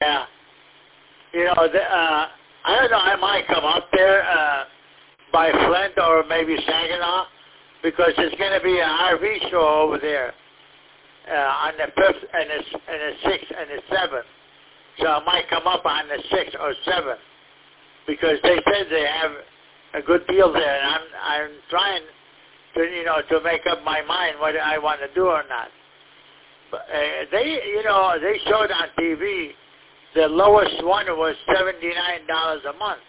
Yeah. You know, I don't know, I might come up there by Flint or maybe Saginaw, because there's going to be an RV show over there on the 5th and the 6th and the 7th. So I might come up on the 6th or 7th, because they said they have a good deal there, and I'm trying to, you know, to make up my mind whether I want to do or not. But they showed on TV the lowest one was $79 a month.